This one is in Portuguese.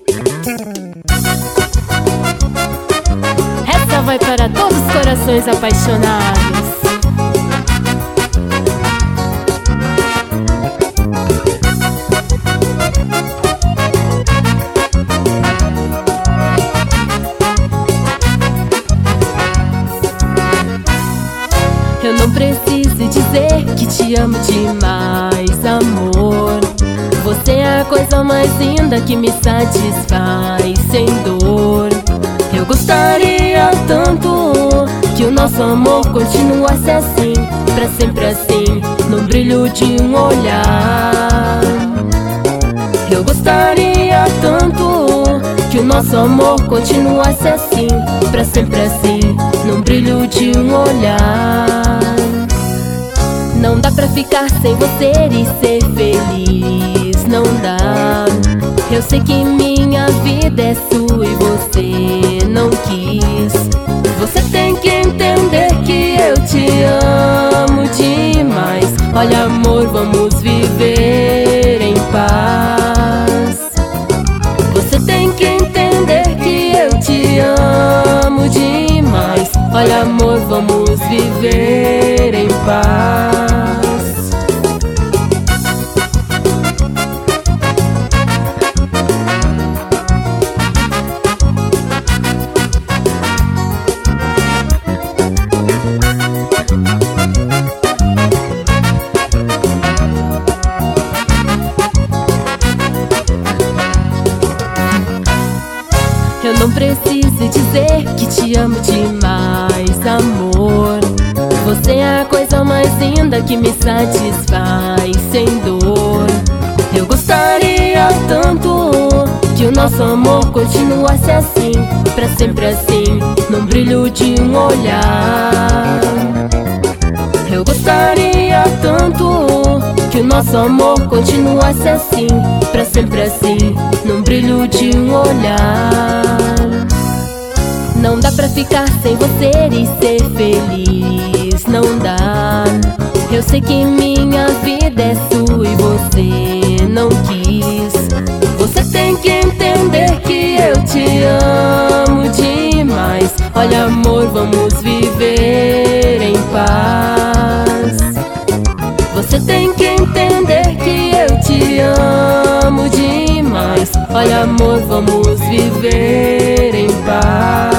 Essa vai para todos os corações apaixonados. Eu não preciso dizer que te amo demais, amor. Você é a coisa mais linda que me satisfaz sem dor. Eu gostaria tanto que o nosso amor continuasse assim, pra sempre assim, no brilho de um olhar. Eu gostaria tanto que o nosso amor continuasse assim, pra sempre assim, no brilho de um olhar. Não dá pra ficar sem você e ser feliz, não dá. Eu sei que minha vida é sua e você não quis. Você tem que entender que eu te amo demais. Olha, amor, vamos viver em paz. Você tem que entender que eu te amo demais. Olha, amor, vamos viver em paz. Eu não preciso dizer que te amo demais, amor. Você é a coisa mais linda que me satisfaz sem dor. Eu gostaria tanto que o nosso amor continuasse assim, pra sempre assim, no brilho de um olhar. Eu gostaria tanto que o nosso amor continuasse assim, pra sempre assim, no brilho de um olhar. Não dá pra ficar sem você e ser feliz, não dá. Eu sei que minha vida é sua e você não quis. Você tem que entender que eu te amo demais. Olha, amor, vamos viver em paz. Você tem que entender que eu te amo demais. Olha, amor, vamos viver em paz.